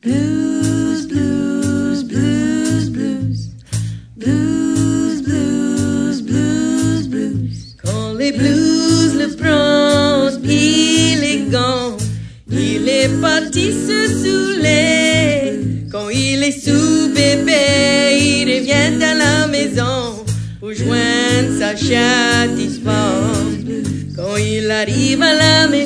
Blues, blues, blues, blues. Blues, blues, blues, blues. Quand les blues le prennent, il est gone. Il est parti se saouler. Quand il est sous bébé, il revient à la maison pour joindre sa chatte, il se pend. Quand il arrive à la maison,